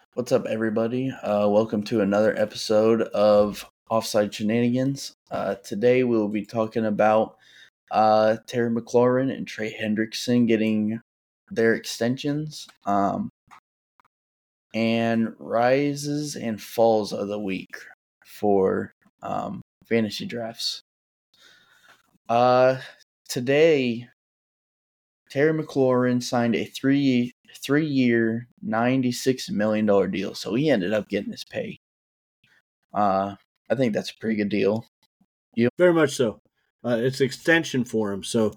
What's up, everybody? Welcome to another episode of Offside Shenanigans. Today we will be talking about Terry McLaurin and Trey Hendrickson getting their extensions, and rises and falls of the week for fantasy drafts. Today, Terry McLaurin signed a three-year, $96 million deal, so he ended up getting his pay. I think that's a pretty good deal. Very much so. It's extension for him, so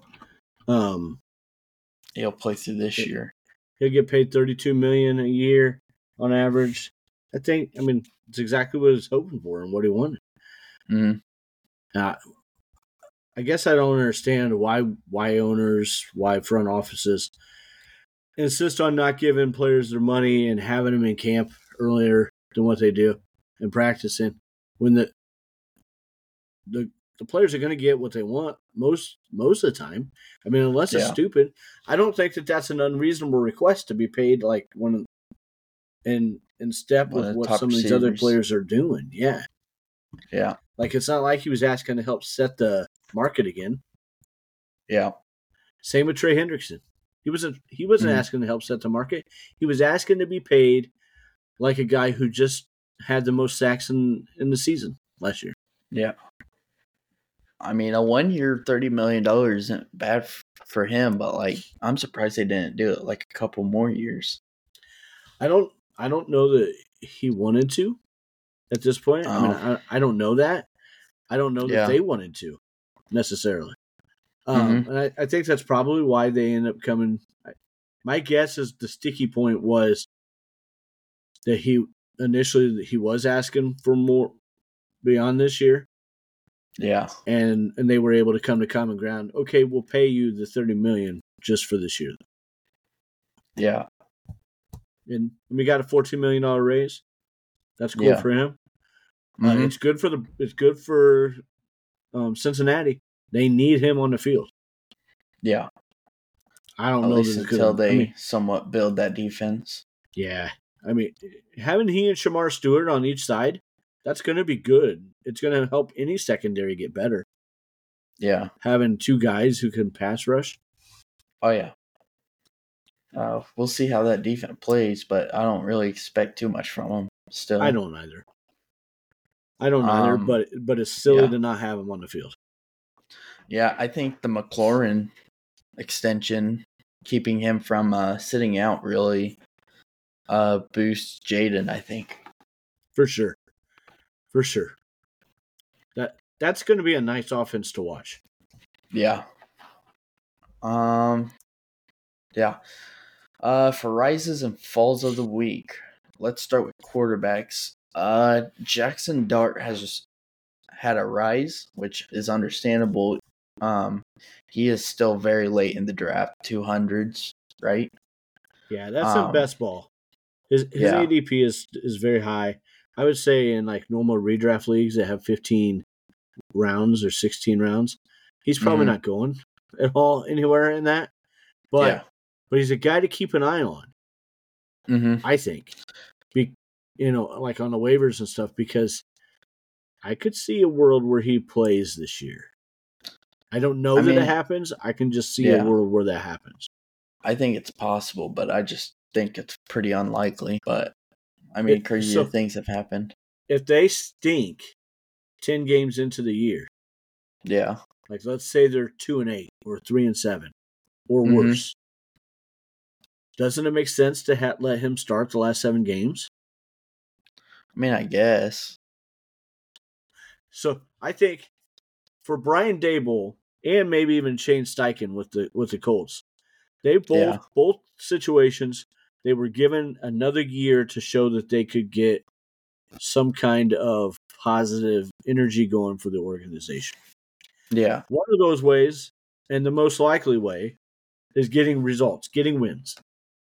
He'll play through this year. He'll get paid $32 million a year on average. It's exactly what he's hoping for and what he wanted. Mm-hmm. I guess I don't understand why owners, why front offices insist on not giving players their money and having them in camp earlier than what they do and practicing when the players are going to get what they want most of the time. Unless it's stupid. I don't think that that's an unreasonable request to be paid like one in step with what some of these other players are doing. Yeah. Yeah. Like, it's not like he was asking to help set the market again. Yeah. Same with Trey Hendrickson. He wasn't asking to help set the market. He was asking to be paid like a guy who just had the most sacks in the season last year. Yeah. A 1 year, $30 million isn't bad for him, but I'm surprised they didn't do it like a couple more years. I don't know that he wanted to at this point. I don't know that. I don't know that they wanted to necessarily. And I think that's probably why they end up coming. My guess is the sticky point was that he was asking for more beyond this year. Yeah. And they were able to come to common ground. Okay, we'll pay you the $30 million just for this year. Yeah. And we got a $14 million raise. That's cool for him. It's good for Cincinnati. They need him on the field. Yeah. I don't know. At least until they somewhat build that defense. Yeah. Having he and Shamar Stewart on each side, that's going to be good. It's going to help any secondary get better. Yeah. Having two guys who can pass rush. Oh, yeah. We'll see how that defense plays, but I don't really expect too much from them still. I don't either. But it's silly to not have him on the field. Yeah, I think the McLaurin extension, keeping him from sitting out, really boosts Jaden, I think. For sure. That's going to be a nice offense to watch. Yeah. Yeah. For rises and falls of the week, let's start with quarterbacks. Jackson Dart has just had a rise, which is understandable. He is still very late in the draft, 200s, right? Yeah, that's the best ball. His ADP is very high. I would say in like normal redraft leagues that have 15 rounds or 16 rounds, he's probably not going at all anywhere in that. But he's a guy to keep an eye on. I think, like on the waivers and stuff, because I could see a world where he plays this year. I don't know that it happens. I can just see a world where that happens. I think it's possible, but I just think it's pretty unlikely. But crazier things have happened. If they stink 10 games into the year, like let's say they're 2-8 or 3-7 or worse, doesn't it make sense to let him start the last 7 games? I guess. So I think for Brian Daboll and maybe even Shane Steichen with the Colts, they both situations, they were given another year to show that they could get some kind of positive energy going for the organization. Yeah. One of those ways, and the most likely way, is getting results, getting wins.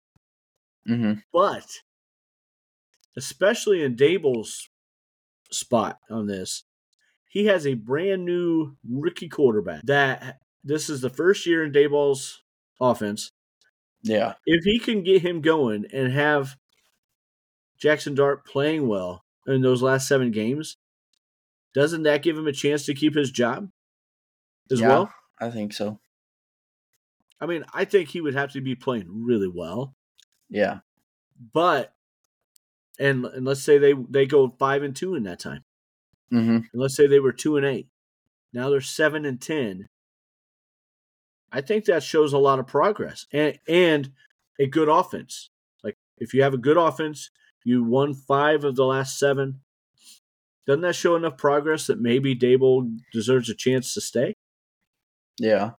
But especially in Daboll's spot on this, he has a brand new rookie quarterback that this is the first year in Daboll's offense. Yeah. If he can get him going and have Jackson Dart playing well in those last 7 games, doesn't that give him a chance to keep his job as well? I think so. I mean, I think he would have to be playing really well. Yeah. But, and let's say they go 5-2 in that time. Mm-hmm. And let's say they were 2-8. Now they're 7-10. I think that shows a lot of progress and a good offense. Like, if you have a good offense, you won 5 of the last 7. Doesn't that show enough progress that maybe Dable deserves a chance to stay? Yeah.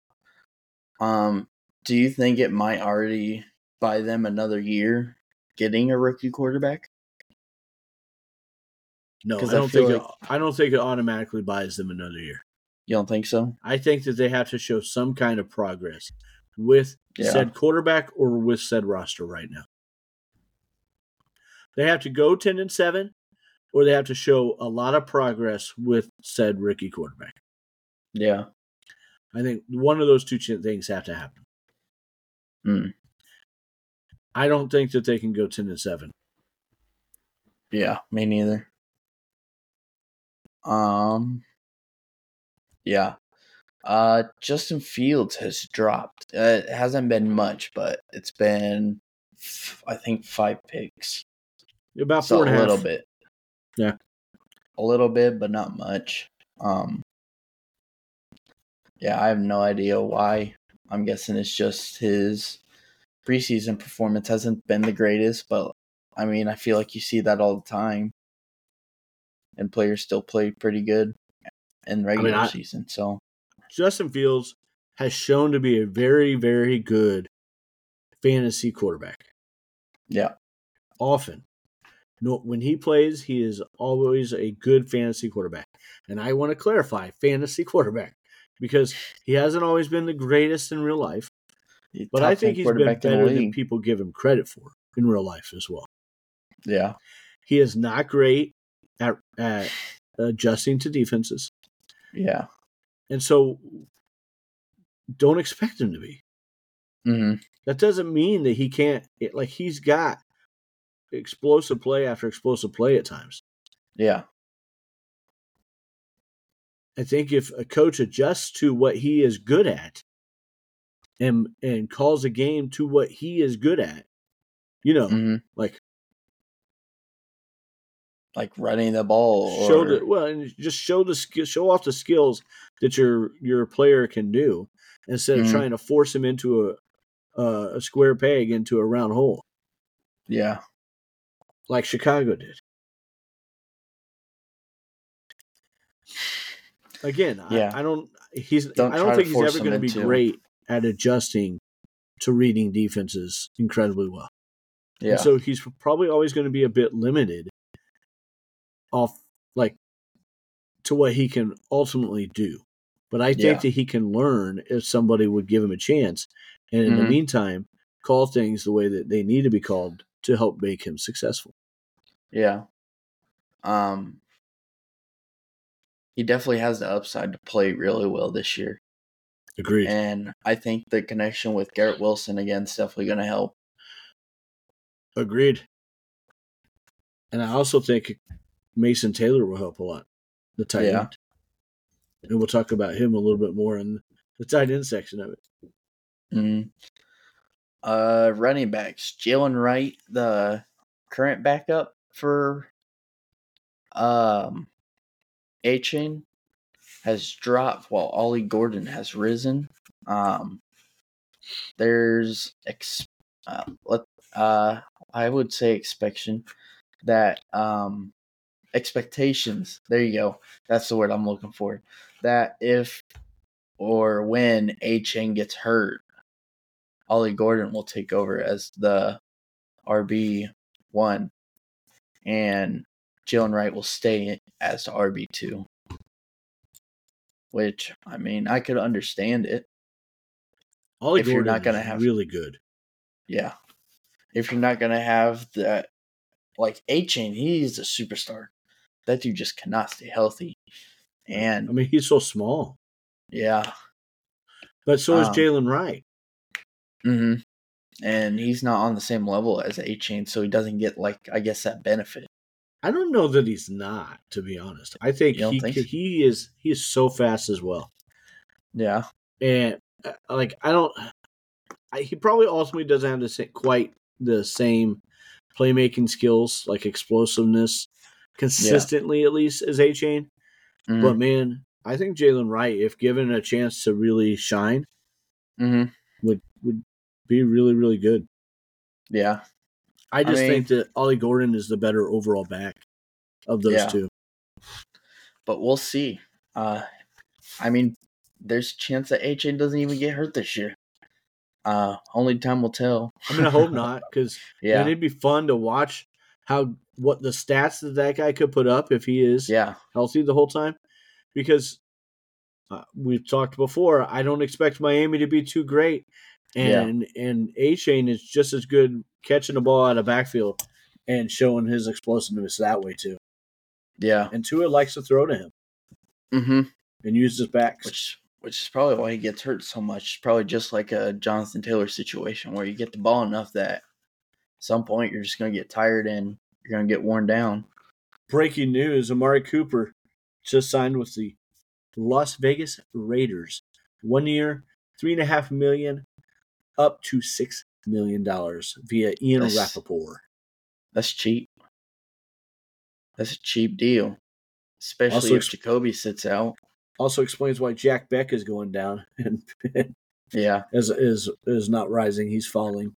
Do you think it might already buy them another year getting a rookie quarterback? No, I don't think it automatically buys them another year. You don't think so? I think that they have to show some kind of progress with said quarterback or with said roster right now. They have to go 10-7, or they have to show a lot of progress with said rookie quarterback. Yeah. I think one of those two things have to happen. I don't think that they can go 10-7. Yeah, me neither. Yeah. Justin Fields has dropped. It hasn't been much, but it's been, I think, 5 picks. About 4.5. A little bit. Yeah. A little bit, but not much. Yeah, I have no idea why. I'm guessing it's just his preseason performance hasn't been the greatest, but I mean, I feel like you see that all the time. And players still play pretty good in regular season. So Justin Fields has shown to be a very, very good fantasy quarterback. Yeah. Often. No, when he plays, he is always a good fantasy quarterback. And I want to clarify fantasy quarterback because he hasn't always been the greatest in real life. But I think he's been better than people give him credit for in real life as well. Yeah. He is not great at adjusting to defenses. Yeah. And so don't expect him to be. Mm-hmm. That doesn't mean that he can't, he's got explosive play after explosive play at times. Yeah. I think if a coach adjusts to what he is good at and calls a game to what he is good at, like running the ball, and just show off the skills that your player can do instead of trying to force him into a square peg into a round hole. Yeah, like Chicago did. Again, yeah. I don't think he's ever going to be great at adjusting to reading defenses incredibly well. Yeah. And so he's probably always going to be a bit limited to what he can ultimately do. But I think that he can learn if somebody would give him a chance. And in the meantime, call things the way that they need to be called to help make him successful. Yeah. He definitely has the upside to play really well this year. Agreed. And I think the connection with Garrett Wilson again is definitely going to help. Agreed. And I also think Mason Taylor will help a lot, the tight end. And we'll talk about him a little bit more in the tight end section of it. Running backs. Jalen Wright, the current backup for A-Chain, has dropped while Ollie Gordon has risen. There's I would say expectations. There you go. That's the word I'm looking for. That if or when A-Chain gets hurt, Ollie Gordon will take over as the RB1, and Jalen Wright will stay as the RB2. Which, I mean, I could understand it. Ollie Gordon is really good. Yeah. If you're not going to have that, like A-Chain, he's a superstar. That dude just cannot stay healthy. And I mean, he's so small. Yeah. But so is Jalen Wright. Mm-hmm. and he's not on the same level as A-Chain, so he doesn't get that benefit. I don't know that he's not, to be honest. I think he is so fast as well. Yeah, and he probably ultimately doesn't have quite the same playmaking skills, like explosiveness, consistently at least as A-Chain. Mm-hmm. But man, I think Jalen Wright, if given a chance to really shine, would be really, really good. Yeah. I think that Ollie Gordon is the better overall back of those two. But we'll see. There's a chance that A-Chain doesn't even get hurt this year. Only time will tell. I mean, I hope not, because it'd be fun to watch what the stats that guy could put up if he is healthy the whole time. Because we've talked before, I don't expect Miami to be too great, and A-Chain is just as good catching the ball out of backfield and showing his explosiveness that way too. Yeah, and Tua likes to throw to him, and use his backs, which is probably why he gets hurt so much. It's probably just like a Jonathan Taylor situation where you get the ball enough that at some point you're just going to get tired and you're going to get worn down. Breaking news: Amari Cooper just signed with the Las Vegas Raiders. 1 year, $3.5 million, up to $6 million via Ian Rappaport. That's cheap. That's a cheap deal, especially if Jacoby sits out. Also explains why Jack Beck is going down and is not rising. He's falling.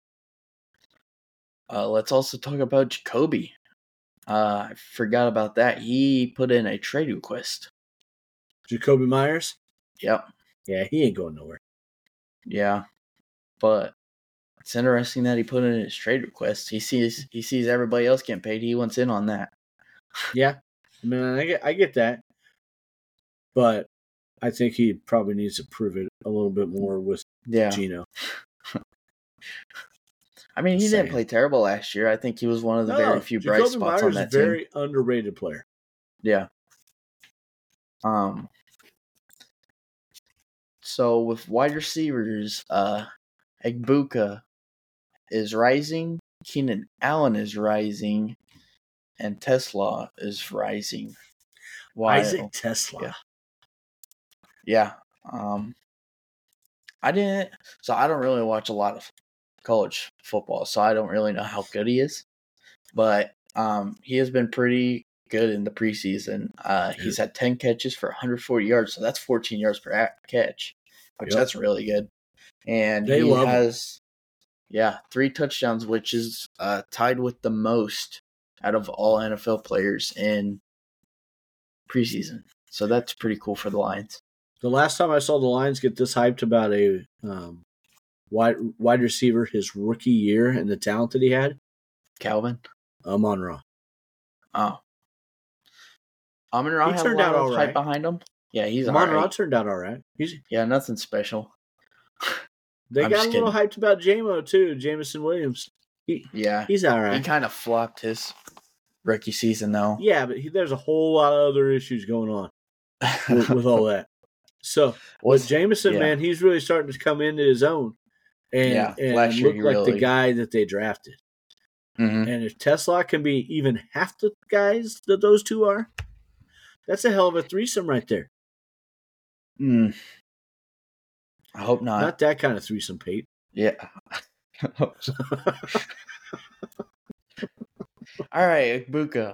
Let's also talk about Jacoby. I forgot about that. He put in a trade request. Jacoby Myers? Yep. Yeah, he ain't going nowhere. Yeah, but it's interesting that he put in his trade request. He sees everybody else getting paid. He wants in on that. Yeah, I mean, I get that, but I think he probably needs to prove it a little bit more with Geno. I mean, he didn't play terrible last year. I think he was one of the very few bright spots on that team. Very underrated player. Yeah. So with wide receivers, Egbuka is rising, Keenan Allen is rising, and Tesla is rising. Isaac Tesla. Yeah. I don't really watch a lot of college football, so I don't really know how good he is. But he has been pretty good in the preseason. He's had 10 catches for 140 yards, so that's 14 yards per catch, which that's really good. And he has 3 touchdowns, which is tied with the most out of all NFL players in preseason. So that's pretty cool for the Lions. The last time I saw the Lions get this hyped about a wide receiver his rookie year and the talent that he had, Calvin? Amon-Ra. Oh. Amon-Ra has a lot of hype behind him. Yeah, he's Amon-Ra turned out all right. Nothing special. They got a little hyped about J-Mo too, Jameson Williams. He's all right. He kind of flopped his rookie season though. Yeah, but there's a whole lot of other issues going on with all that. So with Jameson, man, he's really starting to come into his own and look like the guy that they drafted. Mm-hmm. And if Tesla can be even half the guys that those two are, that's a hell of a threesome right there. I hope not. Not that kind of threesome, Pete. Yeah. All right, Egbuka.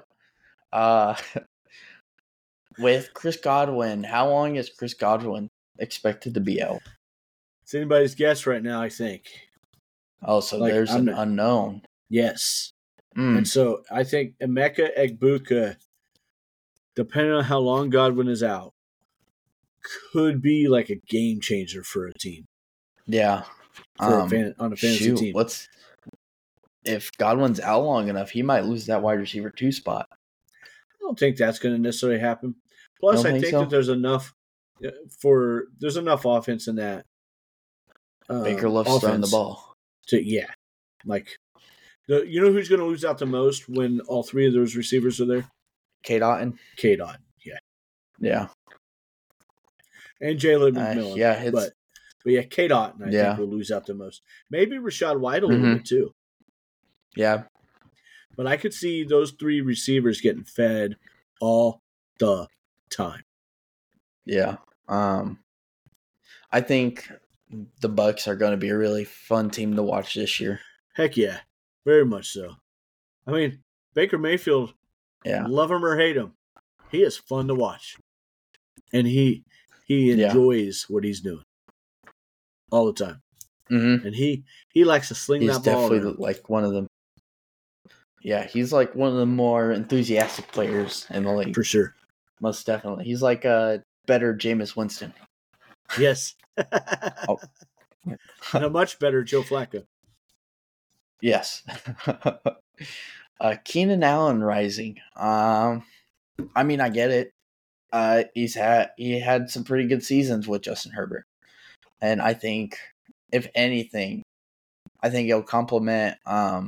With Chris Godwin, how long is Chris Godwin expected to be out? It's anybody's guess right now, I think. Oh, so there's an unknown. Yes. And so I think Emeka Egbuka, depending on how long Godwin is out, could be like a game changer for a team. Yeah. On a fantasy team. If Godwin's out long enough, he might lose that wide receiver 2 spot. I don't think that's going to necessarily happen. Plus, I think that there's enough offense in that. Baker loves throwing the ball. You know who's going to lose out the most when all 3 of those receivers are there? K-Dot, yeah. Yeah. And Jalen McMillan. But yeah, K-Dot, I think, will lose out the most. Maybe Rachaad White a little bit too. Yeah. But I could see those three receivers getting fed all the time. Yeah. I think the Bucs are going to be a really fun team to watch this year. Heck yeah. Very much so. I mean, Baker Mayfield, love him or hate him, he is fun to watch. And he enjoys what he's doing all the time. Mm-hmm. And he likes to sling that ball. He's definitely like one of them. Yeah, he's like one of the more enthusiastic players in the league. For sure. Most definitely. He's like a better Jameis Winston. Yes. And a much better Joe Flacco. Yes. Keenan Allen rising. I mean, I get it. He had some pretty good seasons with Justin Herbert. And I think, if anything, it'll complement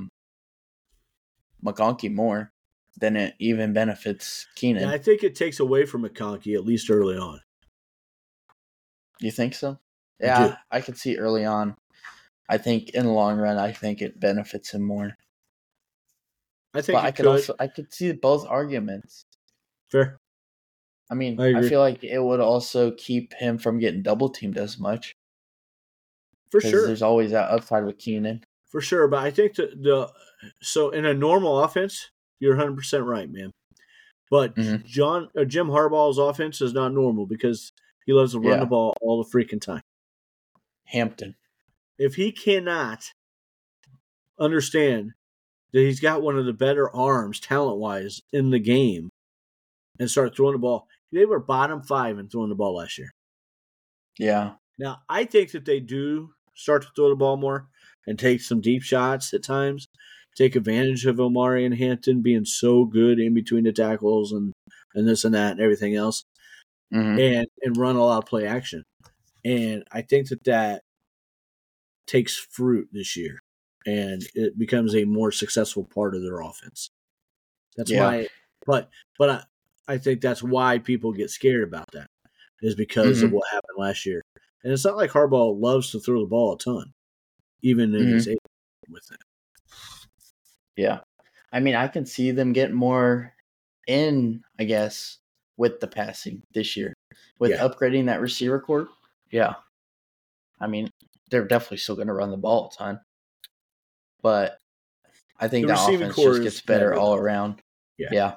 McConkey more than it even benefits Keenan. Yeah, I think it takes away from McConkey, at least early on. You think so? Yeah, I could see early on. I think in the long run, I think it benefits him more. I think I could see both arguments. Fair. I mean, I feel like it would also keep him from getting double teamed as much. For sure. There's always that upside with Keenan. For sure, but I think so in a normal offense, you're 100% right, man. But Jim Harbaugh's offense is not normal because he loves to run the ball all the freaking time. Hampton. If he cannot understand that he's got one of the better arms, talent-wise, in the game, and start throwing the ball, they were bottom 5 in throwing the ball last year. Yeah. Now, I think that they do start to throw the ball more and take some deep shots at times, take advantage of Omari and Hampton being so good in between the tackles and this and that and everything else, and run a lot of play action. And I think that takes fruit this year, and it becomes a more successful part of their offense. That's why, but I think that's why people get scared about that, is because of what happened last year. And it's not like Harbaugh loves to throw the ball a ton, even if he's able with it. Yeah. I mean, I can see them get more in, I guess, with the passing this year. With upgrading that receiver corps. Yeah. I mean, they're definitely still going to run the ball a ton. But I think the offense just gets better all around. Yeah.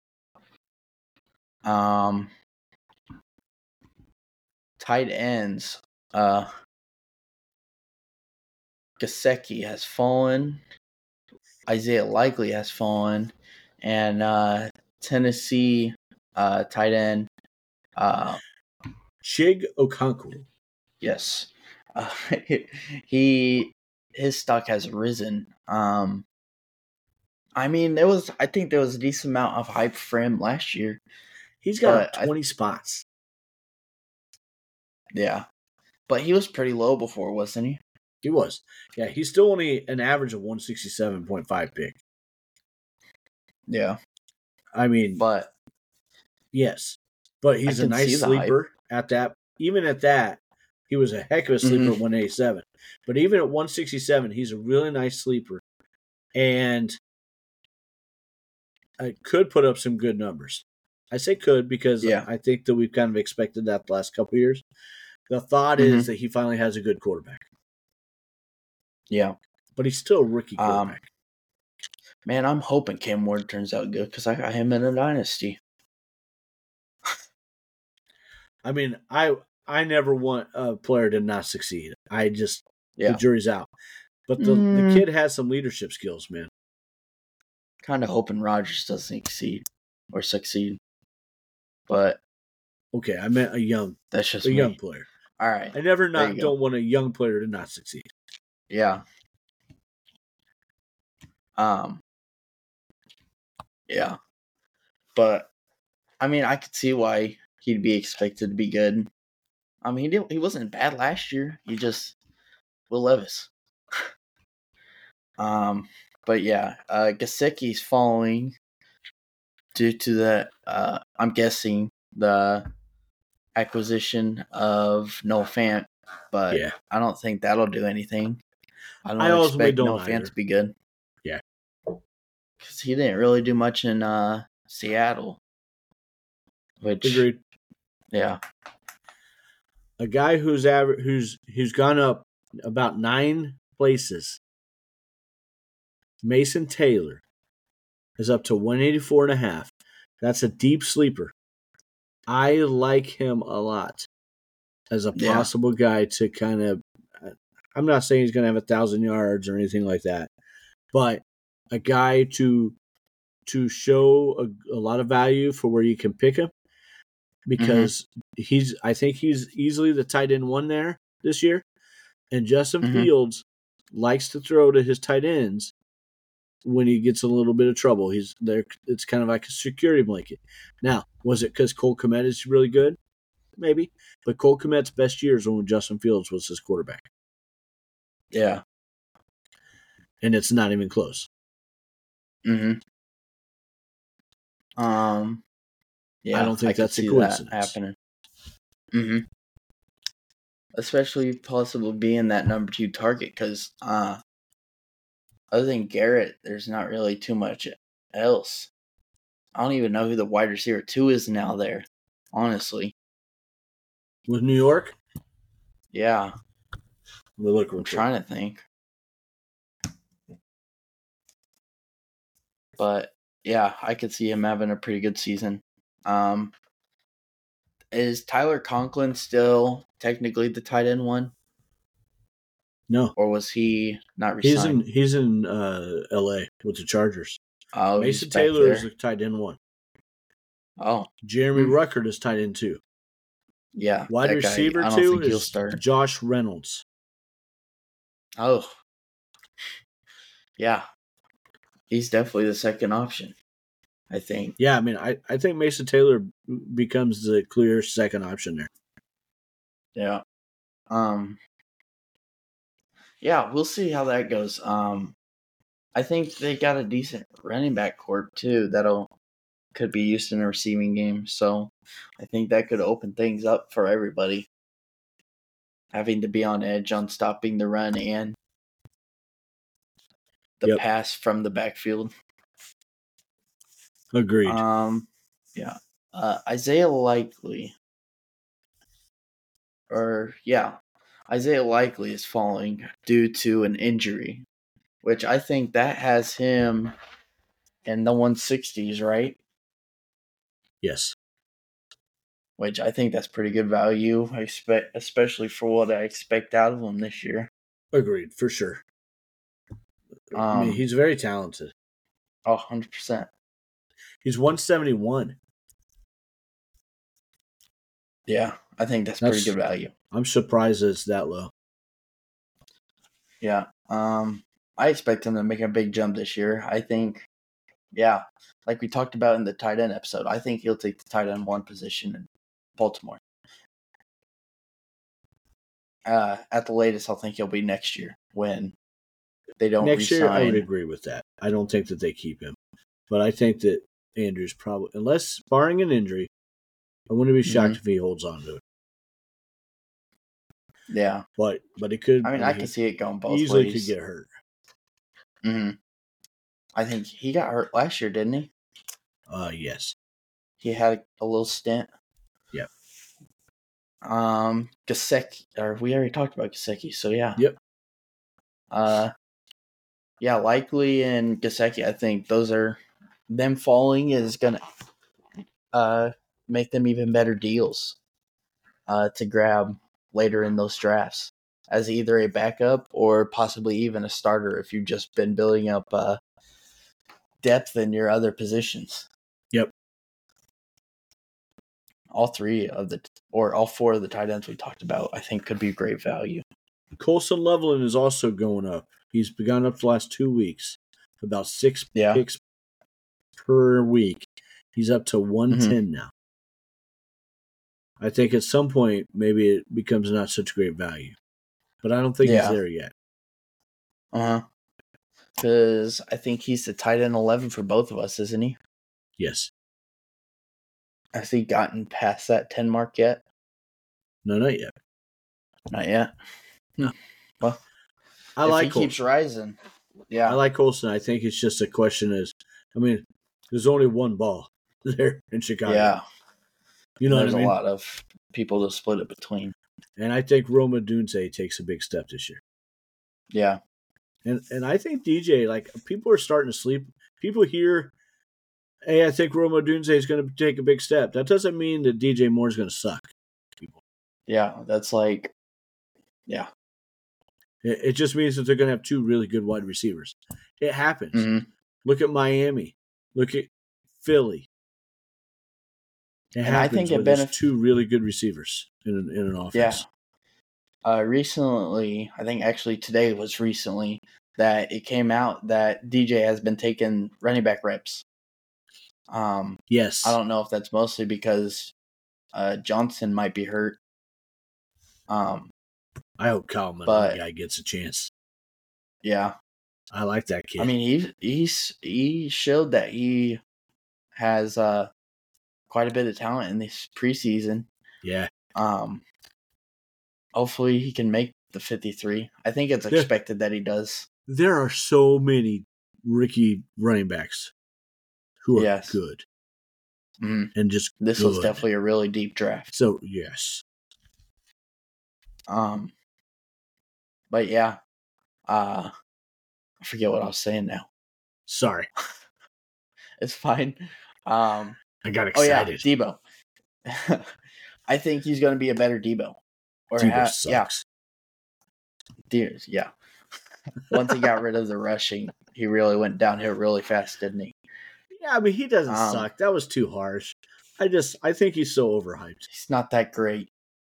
Tight ends. Gesicki has fallen. Isaiah Likely has fallen. And Tennessee tight end. Chig Okonkwo. Yes. His stock has risen. I mean, I think there was a decent amount of hype for him last year. He's got 20 spots. Yeah. But he was pretty low before, wasn't he? He was. Yeah, he's still only an average of 167.5 pick. Yeah. I mean, but yes. But he's a nice sleeper at that. Even at that, he was a heck of a sleeper at 187. But even at 167, he's a really nice sleeper. And I could put up some good numbers. I say could because I think that we've kind of expected that the last couple of years. The thought is that he finally has a good quarterback. Yeah. But he's still a rookie quarterback. Man, I'm hoping Cam Ward turns out good because I got him in a dynasty. I mean, I never want a player to not succeed. I just, the jury's out. But the kid has some leadership skills, man. Kind of hoping Rodgers doesn't succeed. But okay, I meant young player. All right. I never don't want a young player to not succeed. Yeah. Yeah. But I mean, I could see why he'd be expected to be good. I mean, he wasn't bad last year. He just Will Levis. But yeah, Gesicki's falling due to the I'm guessing the acquisition of Noah Fant but yeah. I don't think that'll do anything. I don't ultimately expect don't Noah Fant either. to be good. Yeah. Because he didn't really do much in Seattle. Which, Agreed. Yeah. A guy who's gone up about 9 places. Mason Taylor is up to 184.5. That's a deep sleeper. I like him a lot as a possible guy to kind of. I'm not saying he's going to have 1,000 yards or anything like that, but a guy to show a lot of value for where you can pick him, because I think he's easily the tight end 1 there this year, and Justin Fields likes to throw to his tight ends when he gets a little bit of trouble. He's there. It's kind of like a security blanket. Now, was it because Cole Kmet is really good? Maybe, but Cole Kmet's best years when Justin Fields was his quarterback. Yeah. And it's not even close. Yeah, I don't think that's a coincidence. That happening. Especially possible being that number 2 target, because other than Garrett, there's not really too much else. I don't even know who the wide receiver 2 is now there, honestly. With New York? Yeah. I'm trying to think. But, yeah, I could see him having a pretty good season. Is Tyler Conklin still technically the tight end 1? No. Or was he not resigned? He's in L.A. with the Chargers. Oh, Mason Taylor is the tight end 1. Oh. Jeremy Ruckert is tight end 2. Yeah. Wide receiver 2 is Josh Reynolds. Oh. Yeah. He's definitely the second option, I think. Yeah, I mean, I think Mason Taylor becomes the clear second option there. Yeah. Yeah, we'll see how that goes. I think they got a decent running back corp too could be used in a receiving game. So I think that could open things up for everybody. Having to be on edge on stopping the run and the pass from the backfield. Agreed. Yeah. Isaiah Likely is falling due to an injury, which I think that has him in the 160s, right? Yes. Which I think that's pretty good value, especially for what I expect out of him this year. Agreed, for sure. I mean, he's very talented. 100%. He's 171. Yeah, I think that's pretty good value. I'm surprised it's that low. Yeah. I expect him to make a big jump this year. I think, yeah, like we talked about in the tight end episode, I think he'll take the tight end 1 position in Baltimore. At the latest, I'll think he'll be next year when they don't next year. I would agree with that. I don't think that they keep him, but I think that Andrews probably, unless barring an injury, I wouldn't be shocked if he holds on to it. Yeah, but it could. I mean, I can see it going both easily ways. Could get hurt. I think he got hurt last year, didn't he? Yes. He had a little stint. Yep. Gesicki, or we already talked about Gesicki, so yeah. Yep. Yeah, Likely and Gesicki, I think them falling is gonna make them even better deals to grab later in those drafts as either a backup or possibly even a starter if you've just been building up depth in your other positions. Yep. All 4 of the tight ends we talked about, I think, could be great value. Colson Loveland is also going up. He's begun up the last 2 weeks, about 6 picks per week. He's up to 110 now. I think at some point maybe it becomes not such great value, but I don't think he's there yet. Because I think he's the tight end 11 for both of us, isn't he? Yes. Has he gotten past that 10 mark yet? No, not yet. Not yet. No. Well, I if like he keeps rising, yeah. I like Colson. I think it's just a question there's only one ball there in Chicago. Yeah. You know what I mean? There's a lot of people to split it between. And I think Rome Odunze takes a big step this year. Yeah. And I think DJ, like, people are starting to sleep. People hear, hey, I think Rome Odunze is going to take a big step. That doesn't mean that DJ Moore is going to suck. People. Yeah, that's like, yeah. It just means that they're going to have two really good wide receivers. It happens. Mm-hmm. Look at Miami. Look at Philly. It happens. I think it benefits two really good receivers in an offense. Yeah. Recently, I think actually today was recently that it came out that DJ has been taking running back reps. Yes. I don't know if that's mostly because Johnson might be hurt. I hope Kyle Manoy guy gets a chance. Yeah. I like that kid. I mean, he showed that he has quite a bit of talent in this preseason. Yeah. Hopefully he can make the 53. I think it's expected that he does. There are so many rookie running backs who are good. Mm-hmm. And just this good. was definitely a really deep draft. So, yes. But yeah. I forget what I was saying now. Sorry. It's fine. I got excited. Oh, yeah, Debo. I think he's going to be a better Debo. Debo sucks. Yeah. Once he got rid of the rushing, he really went downhill really fast, didn't he? Yeah, I mean, he doesn't suck. That was too harsh. I think he's so overhyped. He's not that great.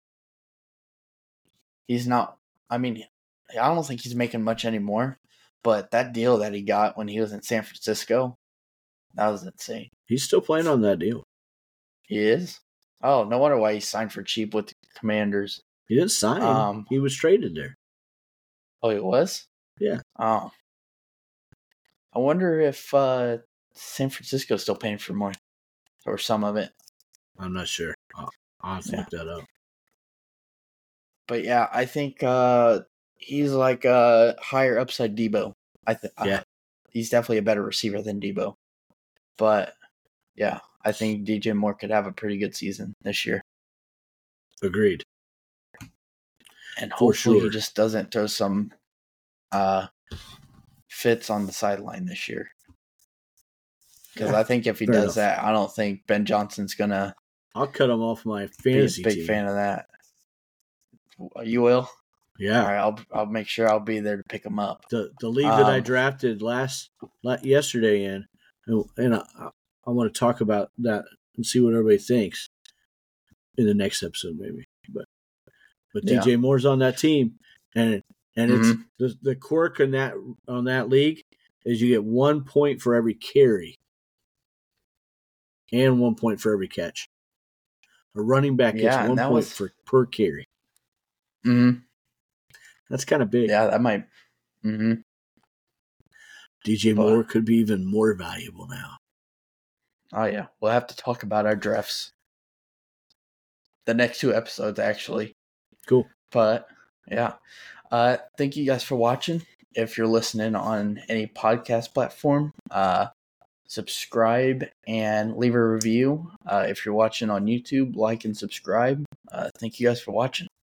He's not. I mean, I don't think he's making much anymore. But that deal that he got when he was in San Francisco, that was insane. He's still playing on that deal. He is? Oh, no wonder why he signed for cheap with the Commanders. He didn't sign. He was traded there. Oh, he was? Yeah. Oh. I wonder if San Francisco's still paying for more. Or some of it. I'm not sure. I'll have to look that up. But yeah, I think he's like a higher upside Debo. He's definitely a better receiver than Debo. But yeah, I think DJ Moore could have a pretty good season this year. Agreed. And hopefully he just doesn't throw some fits on the sideline this year. Because I think if he does that, I don't think Ben Johnson's gonna. I'll cut him off my fantasy team. Big fan of that. You will? Yeah. All right, I'll make sure I'll be there to pick him up. The league that I drafted yesterday in, and I want to talk about that and see what everybody thinks in the next episode, maybe. But DJ Moore's on that team, and it's the quirk on that league is you get 1 point for every carry and 1 point for every catch. A running back gets 1 point per carry. Mm-hmm. That's kind of big. Yeah, that might. Mm-hmm. DJ Moore could be even more valuable now. Oh, yeah. We'll have to talk about our drafts. The next 2 episodes, actually. Cool. But, yeah. Thank you guys for watching. If you're listening on any podcast platform, subscribe and leave a review. If you're watching on YouTube, like and subscribe. Thank you guys for watching.